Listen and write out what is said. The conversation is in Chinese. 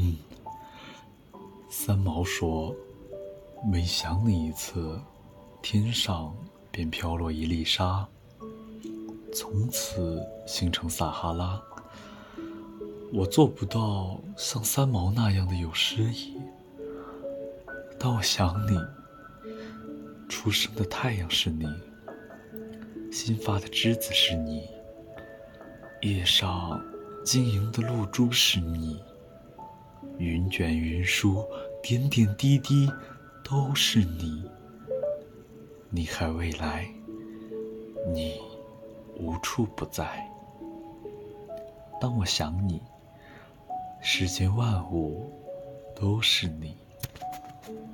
三毛说，每想你一次，天上便飘落一粒沙，从此形成撒哈拉。我做不到像三毛那样的有诗意，但我想你，初升的太阳是你，新发的栀子是你，叶上晶莹的露珠是你，云卷云舒，点点滴滴都是你。你还未来，你无处不在。当我想你，世间万物都是你。